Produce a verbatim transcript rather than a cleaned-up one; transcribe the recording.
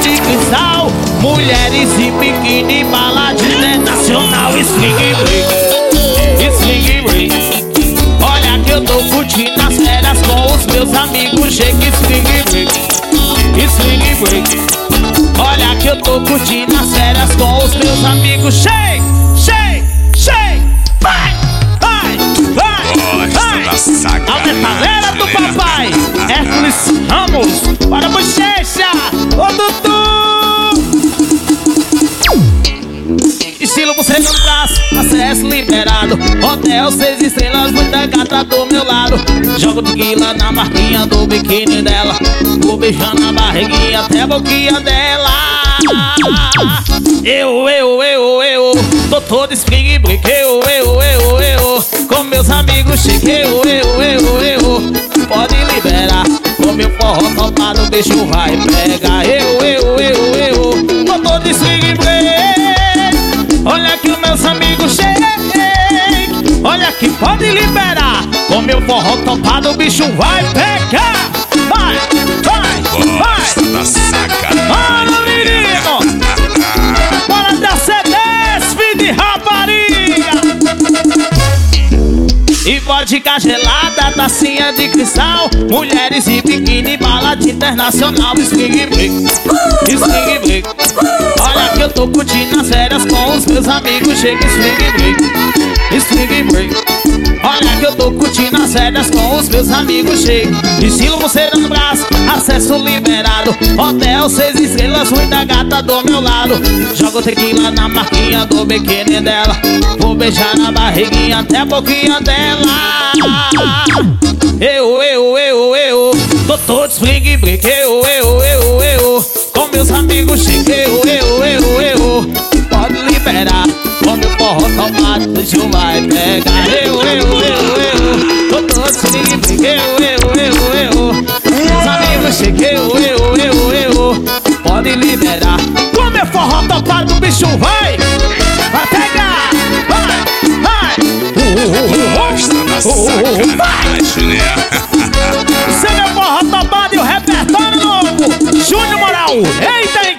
de cristal, mulheres e biquíni, baladinha nacional, swing break, swing break. Olha que eu tô curtindo as férias com os meus amigos, shake, swing break, swing break. Olha que eu tô curtindo as férias com os meus amigos, shake, shake, shake, vai, vai, vai, vai. A metaleira do papai, Hércules Ramos, para a bochecha, ô Dudu. Estilo você no braço, acesso liberado. Hotel seis estrelas, muita gata do meu lado. Jogo tequila na marquinha do biquíni dela. Vou beijando a barriguinha até a boquinha dela. Eu, eu, eu, eu tô todo spring break. Eu, eu, eu, eu com meus amigos cheguei. Eu, eu, eu, eu pode liberar. Com meu forró topado, o bicho vai pegar. Eu, eu, eu, eu tô todo spring break. Olha que os meus amigos chegam. Olha que pode liberar. Com meu forró topado, o bicho vai pegar. Vai, vai, vai. Da sacanagem. Bora, menino. Bora dar C D, de rapariga. E vodka gelada, tacinha de cristal, mulheres e biquíni, balada internacional, swing break, swing break. Olha que eu tô curtindo as férias com os meus amigos, shake, swing break, swing break. Olha que eu tô curtindo as férias com os meus amigos, shake. Estilo você no braço, acesso liberado. Hotel seis estrelas, muita gata do meu lado. Jogo tequila na marquinha do biquíni dela. Vou beijar na barriguinha até a boquinha dela. Eu, eu, eu, eu tô todo swing break. Eu, eu, eu, eu com meus amigos cheguei. Eu, eu, eu, eu pode liberar. Com meu forró topado, deixa eu vai pegar. Eu, eu, eu, eu tô todo swing break. Eu, eu, eu, eu meus amigos cheguei. Eu, eu, eu, eu pode liberar. Com meu forró topado, o bicho vai vai pegar. Vai, vai. Gosta da sacanagem, né? Você é meu forró topado e o repertório novo, Júnior Moral. Eita,